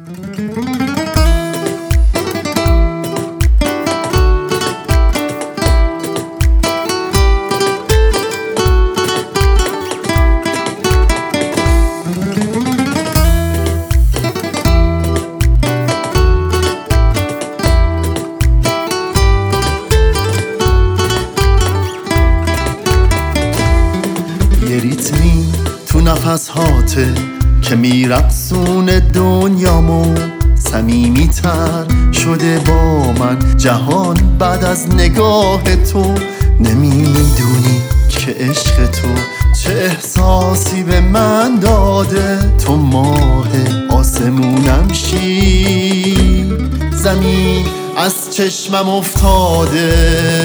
یه ریتمی تو نفس هاته که میرقصونه دنیامو، صمیمی تر شده با من جهان بعد از نگاه تو. نمیدونی که عشق تو چه احساسی به من داده، تو ماه آسمونم شی، زمین از چشمم افتاده.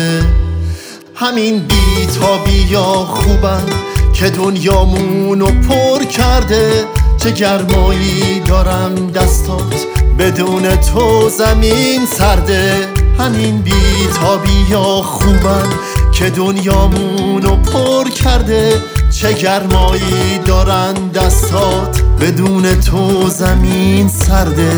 همین بی‌تابی‌ها خوبن که دنیامونو پر کرده، چه گرمایی دارم دستات بدون تو زمین سرده. همین بی‌تابی‌ها خوبن که دنیامونو پر کرده، چه گرمایی دارن دستات بدون تو زمین سرده.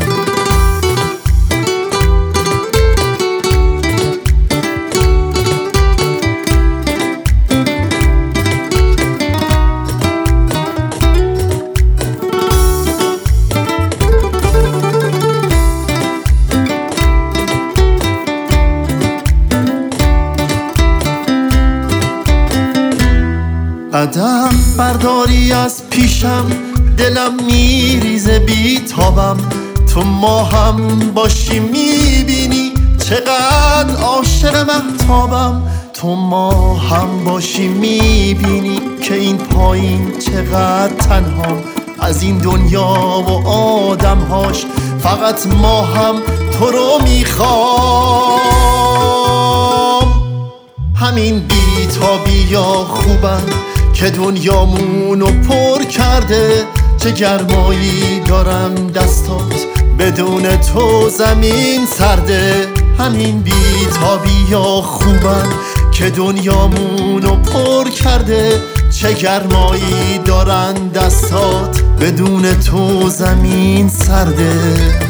قدم برداری از پیشم، دلم میریزه بی‌تابم. تو ما هم باشی میبینی چقدر عاشق مهتابم. تو ما هم باشی میبینی که این پایین چقدر تنها از این دنیا و آدمهاش. فقط ما هم تو رو میخوام. همین بی‌تابی‌ها خوبن که دنیامونو پر کرده، چه گرمایی دارم دستات بدون تو زمین سرده. همین بی‌تابی‌ها خوبن که دنیامونو پر کرده، چه گرمایی دارن دستات بدون تو زمین سرده.